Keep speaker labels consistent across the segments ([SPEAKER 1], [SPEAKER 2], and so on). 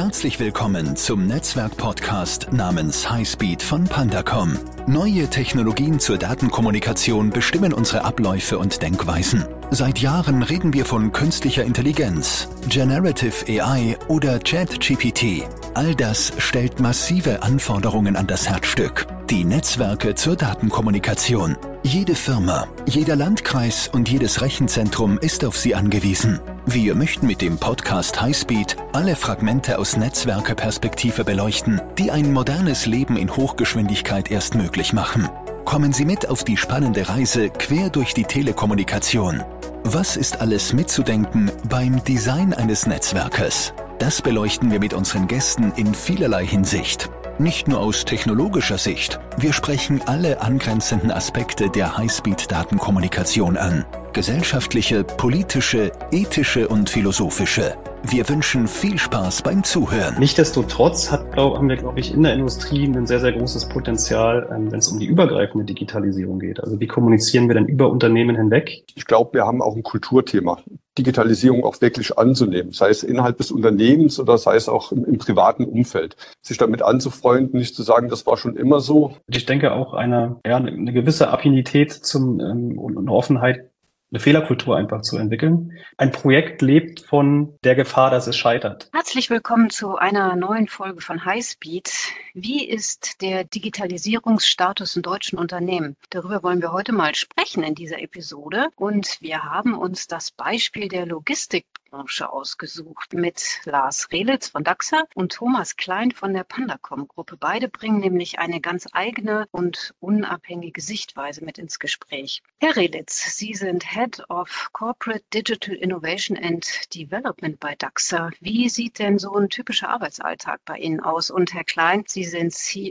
[SPEAKER 1] Herzlich willkommen zum Netzwerk-Podcast namens Highspeed von Pandacom. Neue Technologien zur Datenkommunikation bestimmen unsere Abläufe und Denkweisen. Seit Jahren reden wir von künstlicher Intelligenz, Generative AI oder ChatGPT. All das stellt massive Anforderungen an das Herzstück, die Netzwerke zur Datenkommunikation. Jede Firma, jeder Landkreis und jedes Rechenzentrum ist auf sie angewiesen. Wir möchten mit dem Podcast Highspeed alle Fragmente aus Netzwerkeperspektive beleuchten, die ein modernes Leben in Hochgeschwindigkeit erst möglich machen. Kommen Sie mit auf die spannende Reise quer durch die Telekommunikation. Was ist alles mitzudenken beim Design eines Netzwerkes? Das beleuchten wir mit unseren Gästen in vielerlei Hinsicht. Nicht nur aus technologischer Sicht. Wir sprechen alle angrenzenden Aspekte der Highspeed-Datenkommunikation an. Gesellschaftliche, politische, ethische und philosophische. Wir wünschen viel Spaß beim Zuhören.
[SPEAKER 2] Nichtsdestotrotz haben wir, glaube ich, in der Industrie ein sehr, sehr großes Potenzial, wenn es um die übergreifende Digitalisierung geht. Also wie kommunizieren wir denn über Unternehmen hinweg?
[SPEAKER 3] Ich glaube, wir haben auch ein Kulturthema, Digitalisierung auch wirklich anzunehmen, sei es innerhalb des Unternehmens oder sei es auch im privaten Umfeld. Sich damit anzufreunden, nicht zu sagen, das war schon immer so.
[SPEAKER 2] Ich denke auch eine gewisse Affinität und eine Offenheit, eine Fehlerkultur einfach zu entwickeln. Ein Projekt lebt von der Gefahr, dass es scheitert.
[SPEAKER 4] Herzlich willkommen zu einer neuen Folge von Highspeed. Wie ist der Digitalisierungsstatus in deutschen Unternehmen? Darüber wollen wir heute mal sprechen in dieser Episode. Und wir haben uns das Beispiel der Logistikbranche ausgesucht mit Lars Rehlitz von DAXA und Thomas Klein von der Pandacom-Gruppe. Beide bringen nämlich eine ganz eigene und unabhängige Sichtweise mit ins Gespräch. Herr Rehlitz, Sie sind Head of Corporate Digital Innovation and Development bei DAXA. Wie sieht denn so ein typischer Arbeitsalltag bei Ihnen aus? Und Herr Klein, Sie sind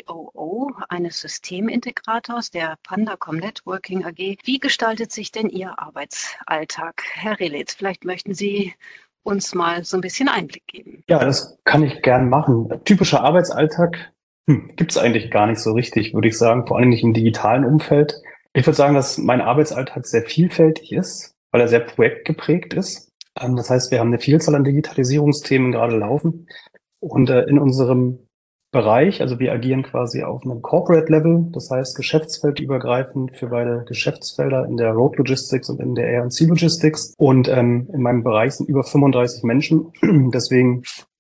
[SPEAKER 4] COO eines Systemintegrators der Pandacom Networking AG. Wie gestaltet sich denn Ihr Arbeitsalltag? Herr Rehlitz, vielleicht möchten Sie uns mal so ein bisschen Einblick geben.
[SPEAKER 2] Ja, das kann ich gern machen. Typischer Arbeitsalltag gibt es eigentlich gar nicht so richtig, würde ich sagen, vor allem nicht im digitalen Umfeld. Ich würde sagen, dass mein Arbeitsalltag sehr vielfältig ist, weil er sehr projektgeprägt ist. Das heißt, wir haben eine Vielzahl an Digitalisierungsthemen gerade laufen. Und in unserem Bereich, also wir agieren quasi auf einem Corporate-Level, das heißt geschäftsfeldübergreifend für beide Geschäftsfelder in der Road Logistics und in der Air and Sea Logistics. Und in meinem Bereich sind über 35 Menschen. Deswegen,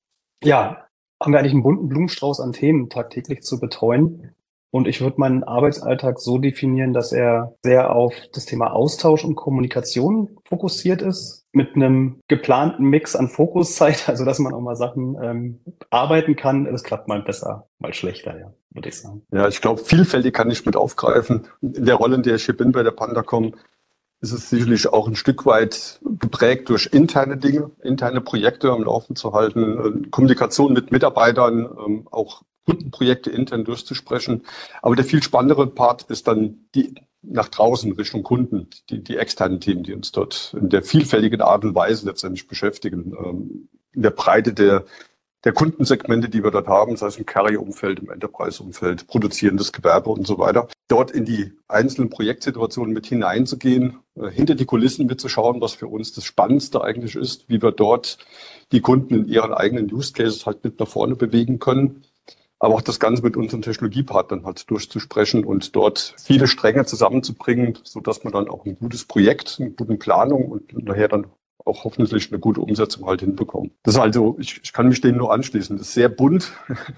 [SPEAKER 2] ja, haben wir eigentlich einen bunten Blumenstrauß an Themen tagtäglich zu betreuen. Und ich würde meinen Arbeitsalltag so definieren, dass er sehr auf das Thema Austausch und Kommunikation fokussiert ist, mit einem geplanten Mix an Fokuszeit, also dass man auch mal Sachen arbeiten kann. Das klappt mal besser, mal schlechter, ja, würde ich sagen.
[SPEAKER 3] Ja, ich glaube, vielfältig kann ich mit aufgreifen. In der Rolle, in der ich hier bin bei der Pandacom, ist es sicherlich auch ein Stück weit geprägt durch interne Dinge, interne Projekte am Laufen zu halten, Kommunikation mit Mitarbeitern, auch Kundenprojekte intern durchzusprechen. Aber der viel spannendere Part ist dann die nach draußen Richtung Kunden, die externen Themen, die uns dort in der vielfältigen Art und Weise letztendlich beschäftigen. In der Breite der Kundensegmente, die wir dort haben, sei es im Carrier-Umfeld, im Enterprise-Umfeld, produzierendes Gewerbe und so weiter. Dort in die einzelnen Projektsituationen mit hineinzugehen, hinter die Kulissen mitzuschauen, was für uns das Spannendste eigentlich ist, wie wir dort die Kunden in ihren eigenen Use Cases halt mit nach vorne bewegen können. Aber auch das Ganze mit unseren Technologiepartnern halt durchzusprechen und dort viele Stränge zusammenzubringen, sodass man dann auch ein gutes Projekt, eine gute Planung und nachher dann auch hoffentlich eine gute Umsetzung halt hinbekommen. Das ist also, ich kann mich dem nur anschließen. Das ist sehr bunt,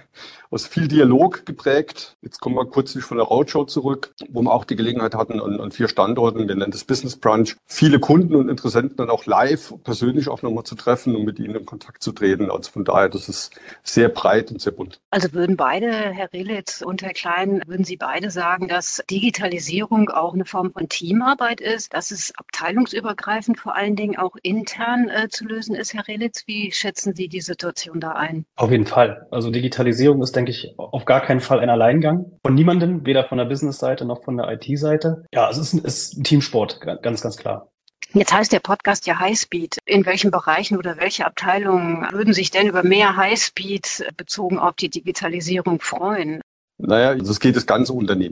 [SPEAKER 3] aus viel Dialog geprägt. Jetzt kommen wir kürzlich von der Roadshow zurück, wo wir auch die Gelegenheit hatten, an 4 Standorten, wir nennen das Business Brunch, viele Kunden und Interessenten dann auch live, persönlich auch nochmal zu treffen und mit ihnen in Kontakt zu treten. Also von daher, das ist sehr breit und sehr bunt.
[SPEAKER 4] Also würden beide, Herr Rehlitz und Herr Klein, würden Sie beide sagen, dass Digitalisierung auch eine Form von Teamarbeit ist, dass es abteilungsübergreifend vor allen Dingen auch intern zu lösen ist, Herr Rehlitz? Wie schätzen Sie die Situation da ein?
[SPEAKER 2] Auf jeden Fall. Also Digitalisierung ist, denke ich, auf gar keinen Fall ein Alleingang. Von niemandem, weder von der Business-Seite noch von der IT-Seite. Ja, es ist ein Teamsport, ganz, ganz klar.
[SPEAKER 4] Jetzt heißt der Podcast ja Highspeed. In welchen Bereichen oder welche Abteilungen würden sich denn über mehr Highspeed bezogen auf die Digitalisierung freuen?
[SPEAKER 3] Naja, also es geht das ganze Unternehmen an.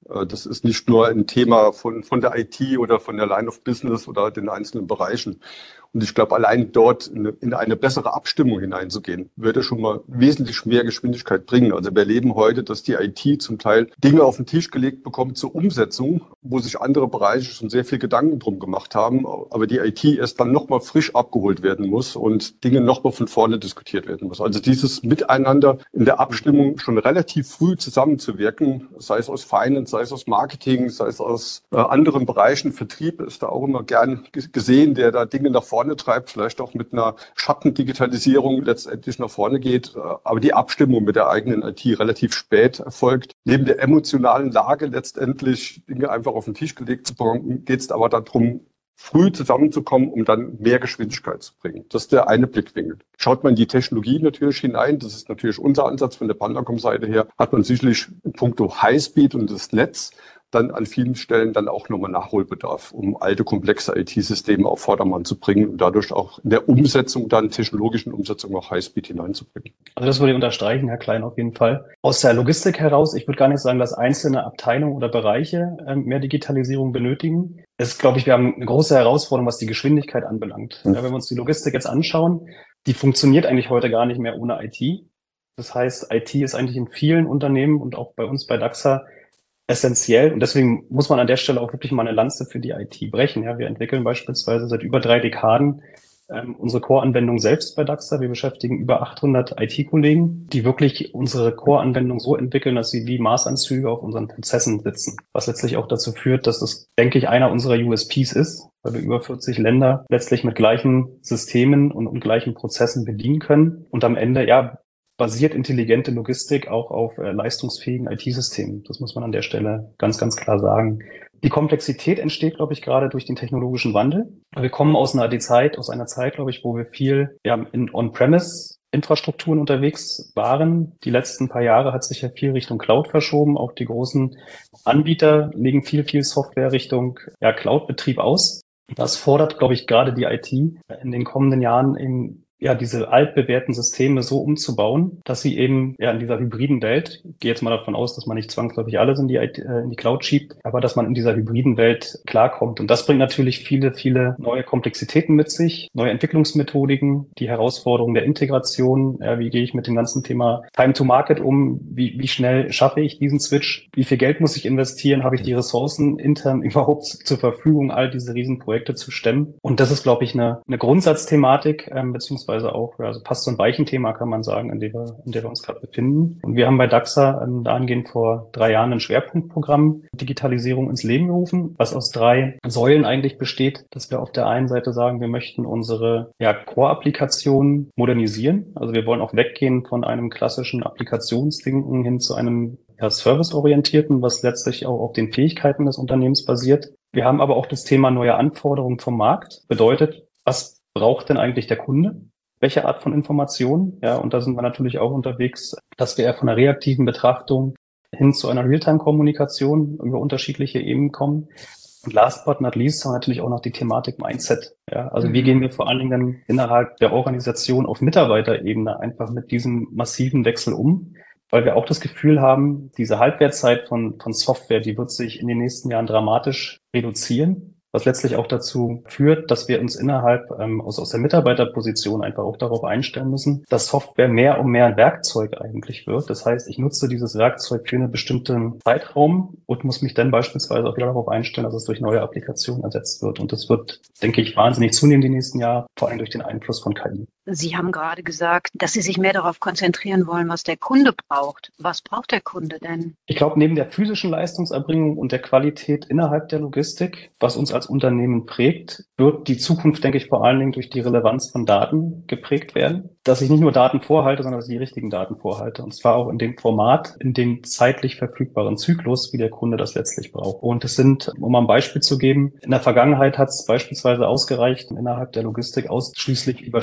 [SPEAKER 3] Das ist nicht nur ein Thema von der IT oder von der Line of Business oder den einzelnen Bereichen. Und ich glaube, allein dort in eine bessere Abstimmung hineinzugehen, würde schon mal wesentlich mehr Geschwindigkeit bringen. Also wir erleben heute, dass die IT zum Teil Dinge auf den Tisch gelegt bekommt zur Umsetzung, wo sich andere Bereiche schon sehr viel Gedanken drum gemacht haben, aber die IT erst dann nochmal frisch abgeholt werden muss und Dinge nochmal von vorne diskutiert werden muss. Also dieses Miteinander in der Abstimmung schon relativ früh zusammenzuwirken, sei es aus Finance, sei es aus Marketing, sei es aus anderen Bereichen, Vertrieb ist da auch immer gern gesehen, der da Dinge nach vorne treibt, vielleicht auch mit einer Schattendigitalisierung letztendlich nach vorne geht, aber die Abstimmung mit der eigenen IT relativ spät erfolgt. Neben der emotionalen Lage letztendlich Dinge einfach auf den Tisch gelegt zu bekommen, geht es aber darum, früh zusammenzukommen, um dann mehr Geschwindigkeit zu bringen. Das ist der eine Blickwinkel. Schaut man in die Technologie natürlich hinein, das ist natürlich unser Ansatz von der Pandacom-Seite her, hat man sicherlich in puncto Highspeed und das Netz dann an vielen Stellen dann auch nochmal Nachholbedarf, um alte, komplexe IT-Systeme auf Vordermann zu bringen und dadurch auch in der Umsetzung, dann technologischen Umsetzung auch Highspeed hineinzubringen.
[SPEAKER 2] Also das würde ich unterstreichen, Herr Klein, auf jeden Fall. Aus der Logistik heraus, ich würde gar nicht sagen, dass einzelne Abteilungen oder Bereiche mehr Digitalisierung benötigen. Es ist, glaube ich, wir haben eine große Herausforderung, was die Geschwindigkeit anbelangt. Ja, wenn wir uns die Logistik jetzt anschauen, die funktioniert eigentlich heute gar nicht mehr ohne IT. Das heißt, IT ist eigentlich in vielen Unternehmen und auch bei uns bei DAXA essentiell. Und deswegen muss man an der Stelle auch wirklich mal eine Lanze für die IT brechen. Ja, wir entwickeln beispielsweise seit über 3 Dekaden unsere Core-Anwendung selbst bei DAXA. Wir beschäftigen über 800 IT-Kollegen, die wirklich unsere Core-Anwendung so entwickeln, dass sie wie Maßanzüge auf unseren Prozessen sitzen. Was letztlich auch dazu führt, dass das, denke ich, einer unserer USPs ist, weil wir über 40 Länder letztlich mit gleichen Systemen und gleichen Prozessen bedienen können. Und am Ende, ja, basiert intelligente Logistik auch auf leistungsfähigen IT-Systemen. Das muss man an der Stelle ganz, ganz klar sagen. Die Komplexität entsteht, glaube ich, gerade durch den technologischen Wandel. Wir kommen aus einer Zeit, glaube ich, wo wir viel in On-Premise-Infrastrukturen unterwegs waren. Die letzten paar Jahre hat sich ja viel Richtung Cloud verschoben. Auch die großen Anbieter legen viel Software Richtung Cloud-Betrieb aus. Das fordert, glaube ich, gerade die IT in den kommenden Jahren eben diese altbewährten Systeme so umzubauen, dass sie eben in dieser hybriden Welt, ich gehe jetzt mal davon aus, dass man nicht zwangsläufig alles in die Cloud schiebt, aber dass man in dieser hybriden Welt klarkommt. Und das bringt natürlich viele neue Komplexitäten mit sich, neue Entwicklungsmethodiken, die Herausforderung der Integration, wie gehe ich mit dem ganzen Thema Time to Market um, wie schnell schaffe ich diesen Switch, wie viel Geld muss ich investieren, habe ich die Ressourcen intern überhaupt zur Verfügung, all diese Riesenprojekte zu stemmen. Und das ist, glaube ich, eine Grundsatzthematik, beziehungsweise auch, also passt so ein Weichenthema, kann man sagen, in der wir uns gerade befinden. Und wir haben bei DAXA dahingehend vor 3 Jahren ein Schwerpunktprogramm Digitalisierung ins Leben gerufen, was aus 3 Säulen eigentlich besteht, dass wir auf der einen Seite sagen, wir möchten unsere Core-Applikationen modernisieren. Also wir wollen auch weggehen von einem klassischen Applikationsdenken hin zu einem serviceorientierten, was letztlich auch auf den Fähigkeiten des Unternehmens basiert. Wir haben aber auch das Thema neue Anforderungen vom Markt. Bedeutet, was braucht denn eigentlich der Kunde? Welche Art von Informationen? Ja, und da sind wir natürlich auch unterwegs, dass wir eher von einer reaktiven Betrachtung hin zu einer Realtime-Kommunikation über unterschiedliche Ebenen kommen. Und last but not least haben wir natürlich auch noch die Thematik Mindset. Ja, also wie gehen wir vor allen Dingen innerhalb der Organisation auf Mitarbeiterebene einfach mit diesem massiven Wechsel um? Weil wir auch das Gefühl haben, diese Halbwertszeit von Software, die wird sich in den nächsten Jahren dramatisch reduzieren. Was letztlich auch dazu führt, dass wir uns innerhalb aus der Mitarbeiterposition einfach auch darauf einstellen müssen, dass Software mehr und mehr ein Werkzeug eigentlich wird. Das heißt, ich nutze dieses Werkzeug für einen bestimmten Zeitraum und muss mich dann beispielsweise auch wieder darauf einstellen, dass es durch neue Applikationen ersetzt wird. Und das wird, denke ich, wahnsinnig zunehmen die nächsten Jahre, vor allem durch den Einfluss von KI.
[SPEAKER 4] Sie haben gerade gesagt, dass Sie sich mehr darauf konzentrieren wollen, was der Kunde braucht. Was braucht der Kunde denn?
[SPEAKER 2] Ich glaube, neben der physischen Leistungserbringung und der Qualität innerhalb der Logistik, was uns als Unternehmen prägt, wird die Zukunft, denke ich, vor allen Dingen durch die Relevanz von Daten geprägt werden. Dass ich nicht nur Daten vorhalte, sondern dass ich die richtigen Daten vorhalte. Und zwar auch in dem Format, in dem zeitlich verfügbaren Zyklus, wie der Kunde das letztlich braucht. Und es sind, um mal ein Beispiel zu geben, in der Vergangenheit hat es beispielsweise ausgereicht, innerhalb der Logistik ausschließlich über Status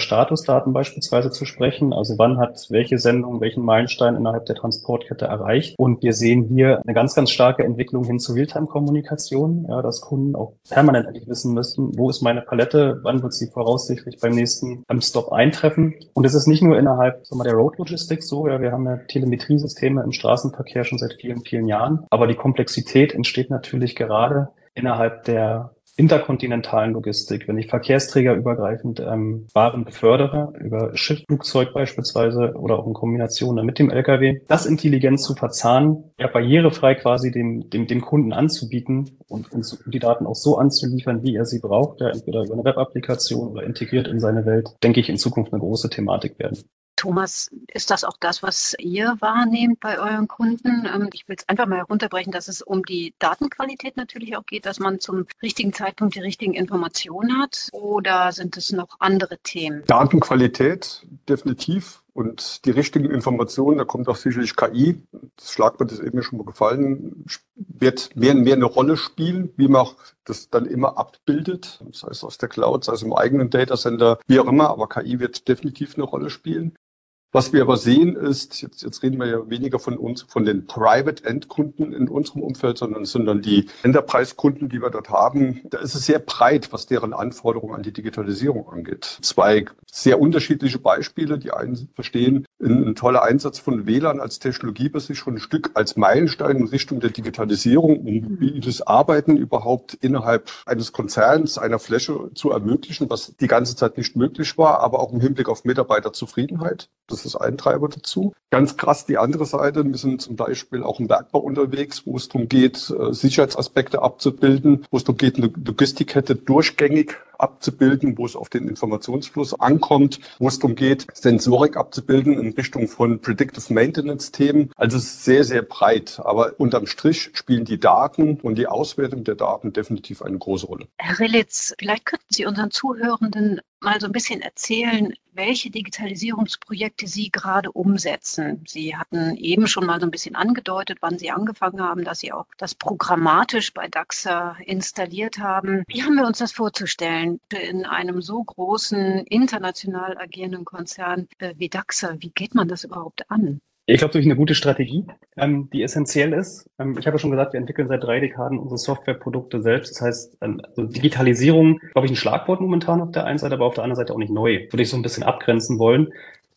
[SPEAKER 2] Verfolgungsdaten beispielsweise zu sprechen. Also wann hat welche Sendung welchen Meilenstein innerhalb der Transportkette erreicht. Und wir sehen hier eine ganz, ganz starke Entwicklung hin zu Realtime-Kommunikation, ja, dass Kunden auch permanent eigentlich wissen müssen, wo ist meine Palette, wann wird sie voraussichtlich beim nächsten Stop eintreffen. Und es ist nicht nur innerhalb der Road Logistics so, ja, wir haben ja Telemetriesysteme im Straßenverkehr schon seit vielen, vielen Jahren, aber die Komplexität entsteht natürlich gerade innerhalb der interkontinentalen Logistik, wenn ich verkehrsträgerübergreifend Waren befördere, über Schiff, Flugzeug beispielsweise oder auch in Kombination dann mit dem LKW, das intelligent zu verzahnen, ja barrierefrei quasi dem Kunden anzubieten und die Daten auch so anzuliefern, wie er sie braucht, ja, entweder über eine Web-Applikation oder integriert in seine Welt, denke ich, in Zukunft eine große Thematik werden.
[SPEAKER 4] Thomas, ist das auch das, was ihr wahrnehmt bei euren Kunden? Ich will es einfach mal herunterbrechen, dass es um die Datenqualität natürlich auch geht, dass man zum richtigen Zeitpunkt die richtigen Informationen hat. Oder sind es noch andere Themen?
[SPEAKER 3] Datenqualität definitiv und die richtigen Informationen, da kommt auch sicherlich KI, das Schlagwort ist eben schon mal gefallen, wird mehr und mehr eine Rolle spielen, wie man auch das dann immer abbildet, sei es aus der Cloud, sei es im eigenen Datacenter, wie auch immer, aber KI wird definitiv eine Rolle spielen. Was wir aber sehen ist, jetzt reden wir ja weniger von uns, von den Private-Endkunden in unserem Umfeld, sondern die Enterprise-Kunden, die wir dort haben. Da ist es sehr breit, was deren Anforderungen an die Digitalisierung angeht. Zwei sehr unterschiedliche Beispiele. Die einen verstehen ein toller Einsatz von WLAN als Technologie, was sich schon ein Stück als Meilenstein in Richtung der Digitalisierung, um mobiles Arbeiten überhaupt innerhalb eines Konzerns, einer Fläche zu ermöglichen, was die ganze Zeit nicht möglich war, aber auch im Hinblick auf Mitarbeiterzufriedenheit. Das ist ein Treiber dazu. Ganz krass die andere Seite. Wir sind zum Beispiel auch im Bergbau unterwegs, wo es darum geht, Sicherheitsaspekte abzubilden, wo es darum geht, eine Logistikkette durchgängig abzubilden, wo es auf den Informationsfluss ankommt, wo es darum geht, Sensorik abzubilden in Richtung von Predictive Maintenance-Themen. Also es ist sehr, sehr breit. Aber unterm Strich spielen die Daten und die Auswertung der Daten definitiv eine große Rolle.
[SPEAKER 4] Herr Rillitz, vielleicht könnten Sie unseren Zuhörenden mal so ein bisschen erzählen, welche Digitalisierungsprojekte Sie gerade umsetzen. Sie hatten eben schon mal so ein bisschen angedeutet, wann Sie angefangen haben, dass Sie auch das programmatisch bei DAXA installiert haben. Wie haben wir uns das vorzustellen in einem so großen, international agierenden Konzern wie DAXA? Wie geht man das überhaupt an?
[SPEAKER 2] Ich glaube, durch eine gute Strategie, die essentiell ist. Ich habe ja schon gesagt, wir entwickeln seit 3 Dekaden unsere Softwareprodukte selbst. Das heißt, also Digitalisierung, glaube ich, ein Schlagwort momentan auf der einen Seite, aber auf der anderen Seite auch nicht neu. Würde ich so ein bisschen abgrenzen wollen.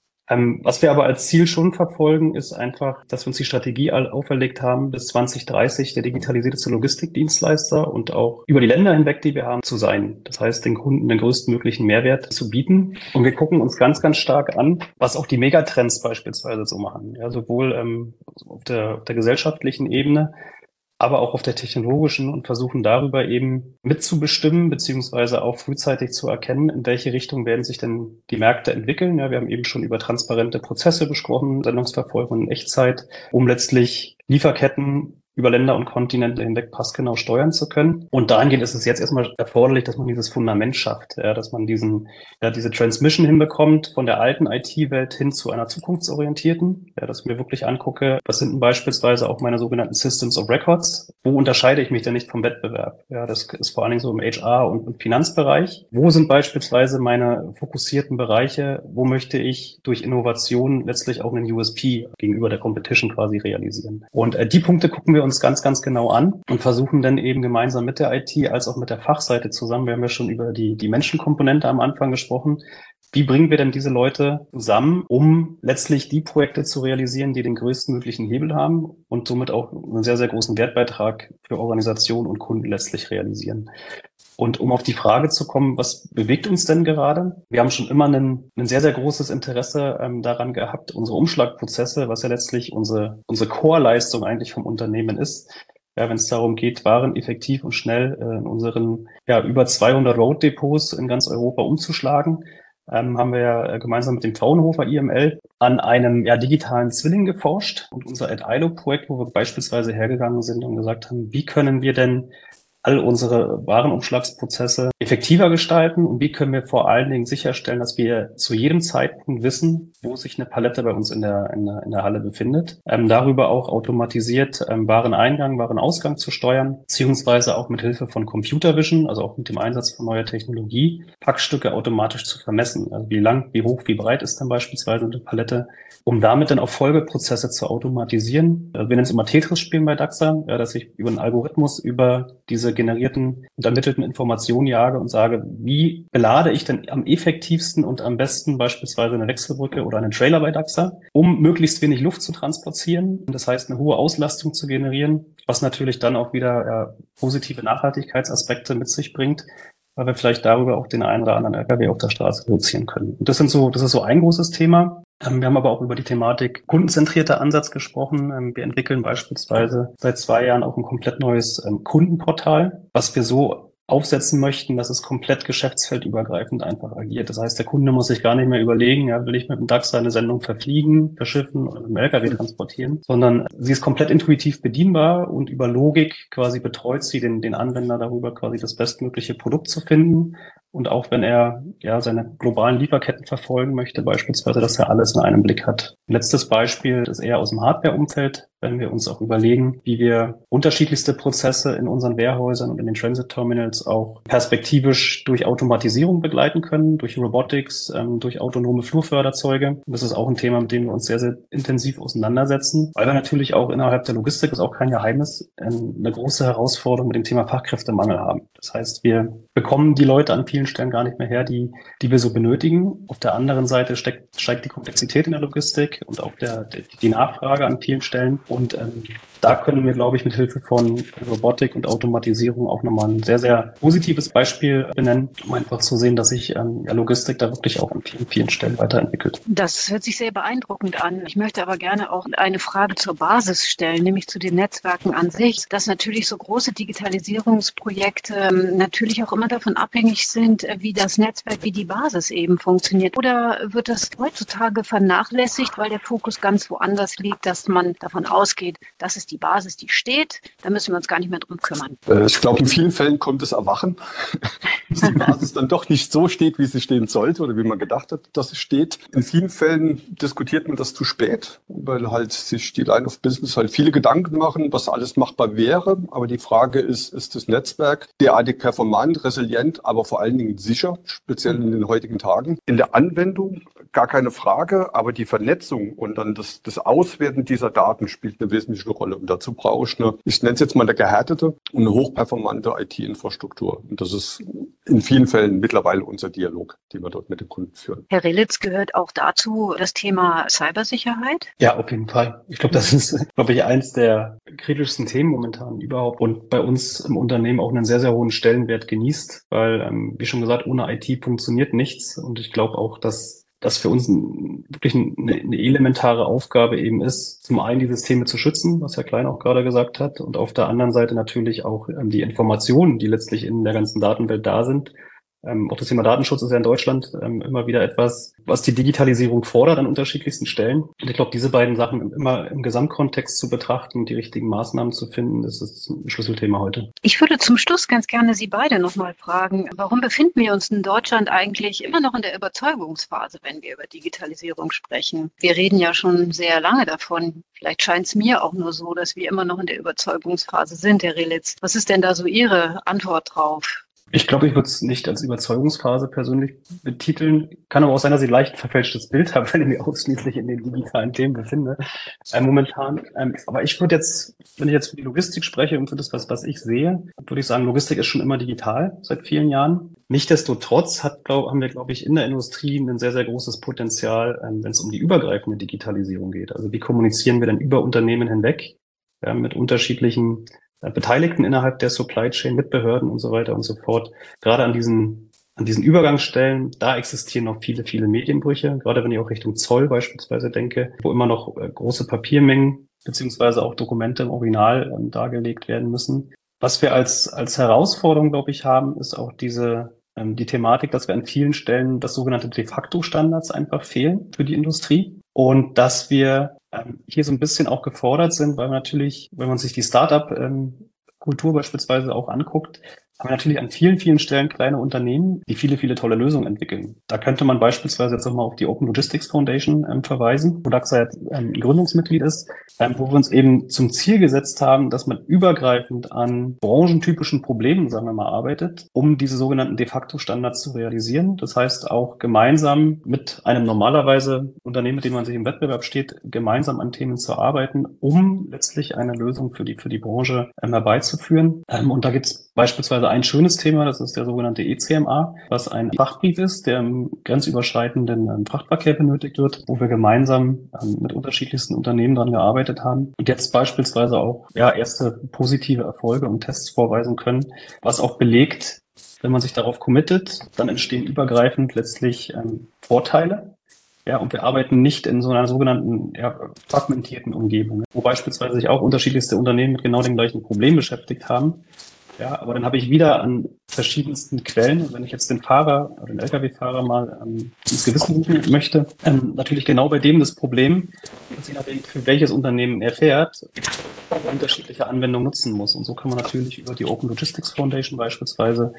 [SPEAKER 2] Was wir aber als Ziel schon verfolgen, ist einfach, dass wir uns die Strategie auferlegt haben, bis 2030 der digitalisierte Logistikdienstleister und auch über die Länder hinweg, die wir haben, zu sein. Das heißt, den Kunden den größtmöglichen Mehrwert zu bieten. Und wir gucken uns ganz, ganz stark an, was auch die Megatrends beispielsweise so machen. Ja, sowohl auf der gesellschaftlichen Ebene, aber auch auf der technologischen und versuchen darüber eben mitzubestimmen, beziehungsweise auch frühzeitig zu erkennen, in welche Richtung werden sich denn die Märkte entwickeln. Ja, wir haben eben schon über transparente Prozesse gesprochen, Sendungsverfolgung in Echtzeit, um letztlich Lieferketten über Länder und Kontinente hinweg passgenau steuern zu können. Und dahingehend ist es jetzt erstmal erforderlich, dass man dieses Fundament schafft, ja, dass man diese Transmission hinbekommt von der alten IT-Welt hin zu einer zukunftsorientierten, ja, dass ich mir wirklich angucke, was sind denn beispielsweise auch meine sogenannten Systems of Records? Wo unterscheide ich mich denn nicht vom Wettbewerb? Ja, das ist vor allen Dingen so im HR- und Finanzbereich. Wo sind beispielsweise meine fokussierten Bereiche? Wo möchte ich durch Innovation letztlich auch einen USP gegenüber der Competition quasi realisieren? Und die Punkte gucken wir uns ganz, ganz genau an und versuchen dann eben gemeinsam mit der IT als auch mit der Fachseite zusammen, wir haben ja schon über die Menschenkomponente am Anfang gesprochen, wie bringen wir denn diese Leute zusammen, um letztlich die Projekte zu realisieren, die den größtmöglichen Hebel haben und somit auch einen sehr, sehr großen Wertbeitrag für Organisation und Kunden letztlich realisieren. Und um auf die Frage zu kommen, was bewegt uns denn gerade? Wir haben schon immer ein sehr, sehr großes Interesse daran gehabt, unsere Umschlagprozesse, was ja letztlich unsere Core-Leistung eigentlich vom Unternehmen ist. Ja, wenn es darum geht, Waren effektiv und schnell in unseren über 200 Road-Depots in ganz Europa umzuschlagen, haben wir ja gemeinsam mit dem Fraunhofer IML an einem digitalen Zwilling geforscht und unser AdILO-Projekt, wo wir beispielsweise hergegangen sind und gesagt haben, wie können wir denn all unsere Warenumschlagsprozesse effektiver gestalten und wie können wir vor allen Dingen sicherstellen, dass wir zu jedem Zeitpunkt wissen, wo sich eine Palette bei uns in der Halle befindet. Darüber auch automatisiert Wareneingang, Warenausgang zu steuern, beziehungsweise auch mit Hilfe von Computer Vision, also auch mit dem Einsatz von neuer Technologie, Packstücke automatisch zu vermessen. Also wie lang, wie hoch, wie breit ist dann beispielsweise eine Palette, um damit dann auch Folgeprozesse zu automatisieren. Wir nennen es immer Tetris-Spielen bei DAXA, dass ich über einen Algorithmus über diese generierten und ermittelten Informationen jage und sage, wie belade ich denn am effektivsten und am besten beispielsweise eine Wechselbrücke oder einen Trailer bei DAXA, um möglichst wenig Luft zu transportieren. Das heißt, eine hohe Auslastung zu generieren, was natürlich dann auch wieder positive Nachhaltigkeitsaspekte mit sich bringt, weil wir vielleicht darüber auch den einen oder anderen LKW auf der Straße reduzieren können. Und das ist so ein großes Thema. Wir haben aber auch über die Thematik kundenzentrierter Ansatz gesprochen. Wir entwickeln beispielsweise seit 2 Jahren auch ein komplett neues Kundenportal, was wir so aufsetzen möchten, dass es komplett geschäftsfeldübergreifend einfach agiert. Das heißt, der Kunde muss sich gar nicht mehr überlegen, will ich mit dem DAX eine Sendung verfliegen, verschiffen oder mit dem LKW transportieren, sondern sie ist komplett intuitiv bedienbar und über Logik quasi betreut sie den Anwender darüber, quasi das bestmögliche Produkt zu finden. Und auch wenn er seine globalen Lieferketten verfolgen möchte, beispielsweise, dass er alles in einem Blick hat. Letztes Beispiel ist eher aus dem Hardware-Umfeld, wenn wir uns auch überlegen, wie wir unterschiedlichste Prozesse in unseren Warehäusern und in den Transit-Terminals auch perspektivisch durch Automatisierung begleiten können, durch Robotics, durch autonome Flurförderzeuge. Und das ist auch ein Thema, mit dem wir uns sehr, sehr intensiv auseinandersetzen, weil wir natürlich auch innerhalb der Logistik, das ist auch kein Geheimnis, eine große Herausforderung mit dem Thema Fachkräftemangel haben. Das heißt, wir bekommen die Leute an vielen Stellen gar nicht mehr her, die wir so benötigen. Auf der anderen Seite steigt die Komplexität in der Logistik und auch die Nachfrage an vielen Stellen. Und da können wir, glaube ich, mit Hilfe von Robotik und Automatisierung auch nochmal ein sehr, sehr positives Beispiel benennen, um einfach zu sehen, dass sich Logistik da wirklich auch an vielen, vielen Stellen weiterentwickelt.
[SPEAKER 4] Das hört sich sehr beeindruckend an. Ich möchte aber gerne auch eine Frage zur Basis stellen, nämlich zu den Netzwerken an sich, dass natürlich so große Digitalisierungsprojekte natürlich auch immer davon abhängig sind, wie das Netzwerk, wie die Basis eben funktioniert. Oder wird das heutzutage vernachlässigt, weil der Fokus ganz woanders liegt, dass man davon ausgeht, das ist die Basis, die steht, da müssen wir uns gar nicht mehr drum kümmern.
[SPEAKER 3] Ich glaube, in vielen Fällen kommt das Erwachen, dass die Basis dann doch nicht so steht, wie sie stehen sollte oder wie man gedacht hat, dass sie steht. In vielen Fällen diskutiert man das zu spät, weil halt sich die Line of Business halt viele Gedanken machen, was alles machbar wäre. Aber die Frage ist das Netzwerk derartig performant, resilient, aber vor allen Dingen sicher, speziell in den heutigen Tagen. In der Anwendung gar keine Frage, aber die Vernetzung und dann das Auswerten dieser Daten spielt eine wesentliche Rolle. Und dazu brauche ich ich nenne es jetzt mal eine gehärtete und eine hochperformante IT-Infrastruktur. Und das ist in vielen Fällen mittlerweile unser Dialog, den wir dort mit den Kunden führen.
[SPEAKER 4] Herr Rillitz, gehört auch dazu das Thema Cybersicherheit?
[SPEAKER 2] Ja, auf jeden Fall. Ich glaube, das ist, eins der kritischsten Themen momentan überhaupt und bei uns im Unternehmen auch einen sehr, sehr hohen Stellenwert genießt, weil, wie schon gesagt, ohne IT funktioniert nichts. Und ich glaube auch, dass das für uns wirklich eine elementare Aufgabe eben ist, zum einen die Systeme zu schützen, was Herr Klein auch gerade gesagt hat, und auf der anderen Seite natürlich auch die Informationen, die letztlich in der ganzen Datenwelt da sind. Auch das Thema Datenschutz ist ja in Deutschland immer wieder etwas, was die Digitalisierung fordert an unterschiedlichsten Stellen. Und ich glaube, diese beiden Sachen immer im Gesamtkontext zu betrachten und die richtigen Maßnahmen zu finden, das ist ein Schlüsselthema heute.
[SPEAKER 4] Ich würde zum Schluss ganz gerne Sie beide nochmal fragen, warum befinden wir uns in Deutschland eigentlich immer noch in der Überzeugungsphase, wenn wir über Digitalisierung sprechen? Wir reden ja schon sehr lange davon. Vielleicht scheint es mir auch nur so, dass wir immer noch in der Überzeugungsphase sind, Herr Rillitz. Was ist denn da so Ihre Antwort drauf?
[SPEAKER 2] Ich glaube, ich würde es nicht als Überzeugungsphase persönlich betiteln. Kann aber auch sein, dass ich leicht ein verfälschtes Bild habe, wenn ich mich ausschließlich in den digitalen Themen befinde. Momentan. Aber ich würde jetzt, wenn ich jetzt für die Logistik spreche und für das, was ich sehe, würde ich sagen, Logistik ist schon immer digital seit vielen Jahren. Nichtsdestotrotz haben wir, glaube ich, in der Industrie ein sehr, sehr großes Potenzial, wenn es um die übergreifende Digitalisierung geht. Also wie kommunizieren wir denn über Unternehmen hinweg mit unterschiedlichen Beteiligten innerhalb der Supply Chain, mit Behörden und so weiter und so fort. Gerade an diesen Übergangsstellen, da existieren noch viele, viele Medienbrüche, gerade wenn ich auch Richtung Zoll beispielsweise denke, wo immer noch große Papiermengen beziehungsweise auch Dokumente im Original dargelegt werden müssen. Was wir als Herausforderung, glaube ich, haben, ist auch die Thematik, dass wir an vielen Stellen das sogenannte de facto Standards einfach fehlen für die Industrie und dass wir hier so ein bisschen auch gefordert sind, weil natürlich, wenn man sich die Startup Unternehmenskultur beispielsweise auch anguckt, haben wir natürlich an vielen, vielen Stellen kleine Unternehmen, die viele, viele tolle Lösungen entwickeln. Da könnte man beispielsweise jetzt nochmal auf die Open Logistics Foundation verweisen, wo DAXA jetzt Gründungsmitglied ist, wo wir uns eben zum Ziel gesetzt haben, dass man übergreifend an branchentypischen Problemen, sagen wir mal, arbeitet, um diese sogenannten de facto Standards zu realisieren. Das heißt auch gemeinsam mit einem normalerweise Unternehmen, mit dem man sich im Wettbewerb steht, gemeinsam an Themen zu arbeiten, um letztlich eine Lösung für die Branche herbeizuführen. Und da gibt es beispielsweise ein schönes Thema, das ist der sogenannte ECMA, was ein Frachtbrief ist, der im grenzüberschreitenden Frachtverkehr benötigt wird, wo wir gemeinsam mit unterschiedlichsten Unternehmen daran gearbeitet haben und jetzt beispielsweise auch erste positive Erfolge und Tests vorweisen können, was auch belegt, wenn man sich darauf committet, dann entstehen übergreifend letztlich Vorteile. Ja, und wir arbeiten nicht in so einer sogenannten fragmentierten Umgebung, wo beispielsweise sich auch unterschiedlichste Unternehmen mit genau dem gleichen Problem beschäftigt haben. Ja, aber dann habe ich wieder an verschiedensten Quellen, wenn ich jetzt den Fahrer oder den Lkw-Fahrer mal ins Gewissen rufen möchte, natürlich genau bei dem das Problem, dass je nachdem, für welches Unternehmen er fährt, unterschiedliche Anwendungen nutzen muss. Und so kann man natürlich über die Open Logistics Foundation beispielsweise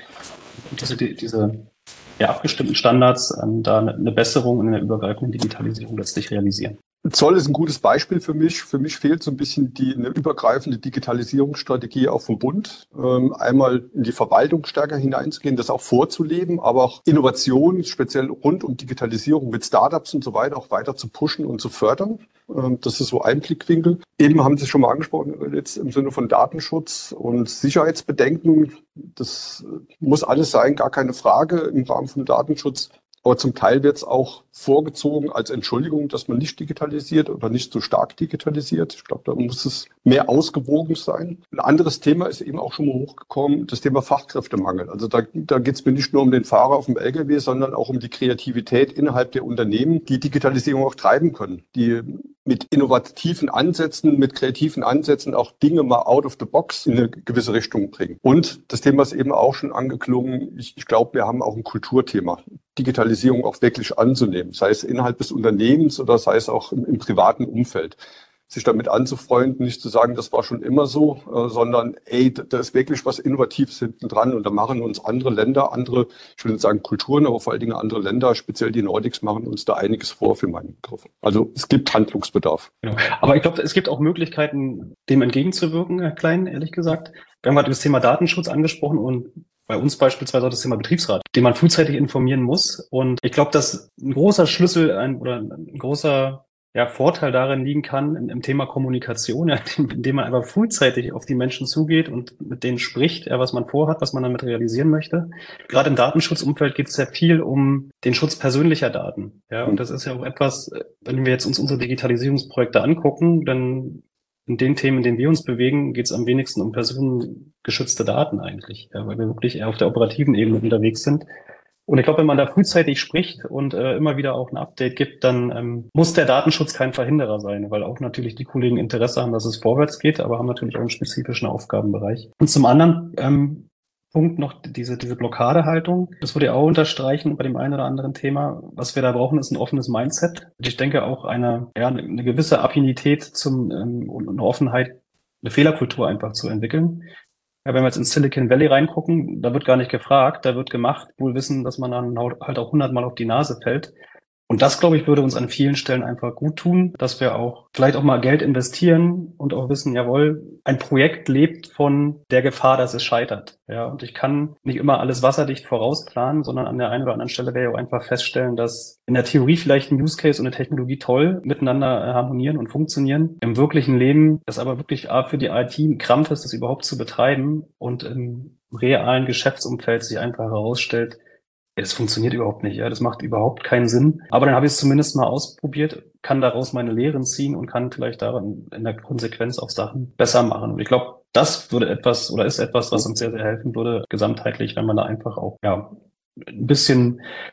[SPEAKER 2] diese abgestimmten Standards da eine Besserung in der übergreifenden Digitalisierung letztlich realisieren.
[SPEAKER 3] Zoll ist ein gutes Beispiel für mich. Für mich fehlt so ein bisschen eine übergreifende Digitalisierungsstrategie auch vom Bund. Einmal in die Verwaltung stärker hineinzugehen, das auch vorzuleben, aber auch Innovation, speziell rund um Digitalisierung mit Startups und so weiter, auch weiter zu pushen und zu fördern. Das ist so ein Blickwinkel. Eben haben Sie schon mal angesprochen, jetzt im Sinne von Datenschutz und Sicherheitsbedenken. Das muss alles sein, gar keine Frage im Rahmen von Datenschutz. Aber zum Teil wird es auch vorgezogen als Entschuldigung, dass man nicht digitalisiert oder nicht so stark digitalisiert. Ich glaube, da muss es mehr ausgewogen sein. Ein anderes Thema ist eben auch schon mal hochgekommen, das Thema Fachkräftemangel. Also da geht es mir nicht nur um den Fahrer auf dem LKW, sondern auch um die Kreativität innerhalb der Unternehmen, die Digitalisierung auch treiben können, die mit innovativen Ansätzen, mit kreativen Ansätzen auch Dinge mal out of the box in eine gewisse Richtung bringen. Und das Thema ist eben auch schon angeklungen. Ich glaube, wir haben auch ein Kulturthema, Digitalisierung auch wirklich anzunehmen, sei es innerhalb des Unternehmens oder sei es auch im privaten Umfeld. Sich damit anzufreunden, nicht zu sagen, das war schon immer so, sondern da ist wirklich was Innovatives hinten dran und da machen uns andere Länder, ich will nicht sagen Kulturen, aber vor allen Dingen andere Länder, speziell die Nordics, machen uns da einiges vor für meine Begriffe. Also es gibt Handlungsbedarf.
[SPEAKER 2] Genau. Aber ich glaube, es gibt auch Möglichkeiten, dem entgegenzuwirken, Herr Klein, ehrlich gesagt. Wir haben gerade das Thema Datenschutz angesprochen und bei uns beispielsweise auch das Thema Betriebsrat, den man frühzeitig informieren muss. Und ich glaube, dass ein großer Schlüssel oder ein großer Vorteil darin liegen kann im Thema Kommunikation, indem man einfach frühzeitig auf die Menschen zugeht und mit denen spricht, was man vorhat, was man damit realisieren möchte. Gerade im Datenschutzumfeld geht es sehr viel um den Schutz persönlicher Daten. Ja, und das ist ja auch etwas, wenn wir jetzt uns unsere Digitalisierungsprojekte angucken, dann in den Themen, in denen wir uns bewegen, geht es am wenigsten um personengeschützte Daten eigentlich, weil wir wirklich eher auf der operativen Ebene unterwegs sind. Und ich glaube, wenn man da frühzeitig spricht und immer wieder auch ein Update gibt, dann muss der Datenschutz kein Verhinderer sein, weil auch natürlich die Kollegen Interesse haben, dass es vorwärts geht, aber haben natürlich auch einen spezifischen Aufgabenbereich. Und zum anderen Punkt noch diese Blockadehaltung. Das würde ich auch unterstreichen bei dem einen oder anderen Thema. Was wir da brauchen, ist ein offenes Mindset. Und ich denke auch eine gewisse Affinität und eine Offenheit, eine Fehlerkultur einfach zu entwickeln. Ja, wenn wir jetzt ins Silicon Valley reingucken, da wird gar nicht gefragt, da wird gemacht, wohl wissen, dass man dann halt auch 100-mal auf die Nase fällt. Und das, glaube ich, würde uns an vielen Stellen einfach gut tun, dass wir auch vielleicht auch mal Geld investieren und auch wissen, jawohl, ein Projekt lebt von der Gefahr, dass es scheitert. Ja, und ich kann nicht immer alles wasserdicht vorausplanen, sondern an der einen oder anderen Stelle werde ich auch einfach feststellen, dass in der Theorie vielleicht ein Use Case und eine Technologie toll miteinander harmonieren und funktionieren. Im wirklichen Leben ist aber wirklich für die IT ein Krampf ist, das überhaupt zu betreiben und im realen Geschäftsumfeld sich einfach herausstellt, das funktioniert überhaupt nicht, das macht überhaupt keinen Sinn. Aber dann habe ich es zumindest mal ausprobiert, kann daraus meine Lehren ziehen und kann vielleicht daran in der Konsequenz auch Sachen besser machen. Und ich glaube, das ist etwas, was uns sehr, sehr helfen würde, gesamtheitlich, wenn man da einfach auch ein bisschen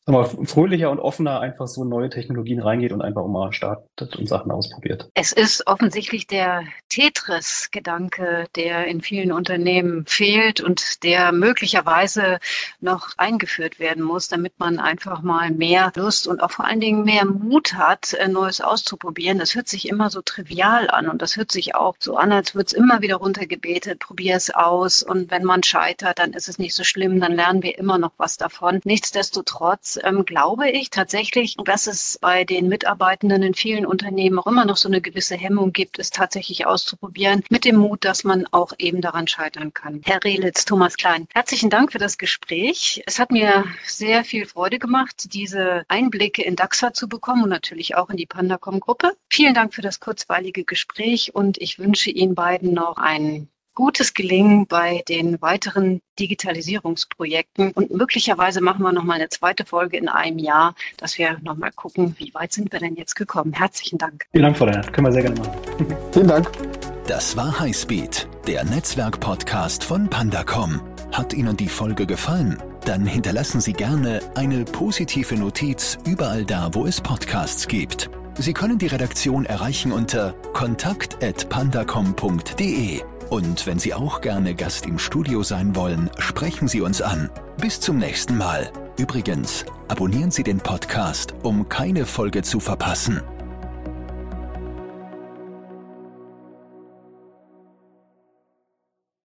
[SPEAKER 2] Aber fröhlicher und offener einfach so neue Technologien reingeht und einfach mal startet und Sachen ausprobiert.
[SPEAKER 4] Es ist offensichtlich der Tetris-Gedanke, der in vielen Unternehmen fehlt und der möglicherweise noch eingeführt werden muss, damit man einfach mal mehr Lust und auch vor allen Dingen mehr Mut hat, Neues auszuprobieren. Das hört sich immer so trivial an und das hört sich auch so an, als würde es immer wieder runtergebetet, probier es aus und wenn man scheitert, dann ist es nicht so schlimm, dann lernen wir immer noch was davon. Nichtsdestotrotz glaube ich tatsächlich, dass es bei den Mitarbeitenden in vielen Unternehmen auch immer noch so eine gewisse Hemmung gibt, es tatsächlich auszuprobieren, mit dem Mut, dass man auch eben daran scheitern kann. Herr Rehlitz, Thomas Klein, herzlichen Dank für das Gespräch. Es hat mir sehr viel Freude gemacht, diese Einblicke in DAXA zu bekommen und natürlich auch in die Pandacom-Gruppe. Vielen Dank für das kurzweilige Gespräch und ich wünsche Ihnen beiden noch ein gutes Gelingen bei den weiteren Digitalisierungsprojekten und möglicherweise machen wir nochmal eine zweite Folge in einem Jahr, dass wir nochmal gucken, wie weit sind wir denn jetzt gekommen. Herzlichen Dank.
[SPEAKER 2] Vielen Dank, Frau Lennart. Können wir sehr gerne machen.
[SPEAKER 3] Vielen Dank.
[SPEAKER 1] Das war Highspeed, der Netzwerk-Podcast von Pandacom. Hat Ihnen die Folge gefallen? Dann hinterlassen Sie gerne eine positive Notiz überall da, wo es Podcasts gibt. Sie können die Redaktion erreichen unter kontakt@pandacom.de. Und wenn Sie auch gerne Gast im Studio sein wollen, sprechen Sie uns an. Bis zum nächsten Mal. Übrigens, abonnieren Sie den Podcast, um keine Folge zu verpassen.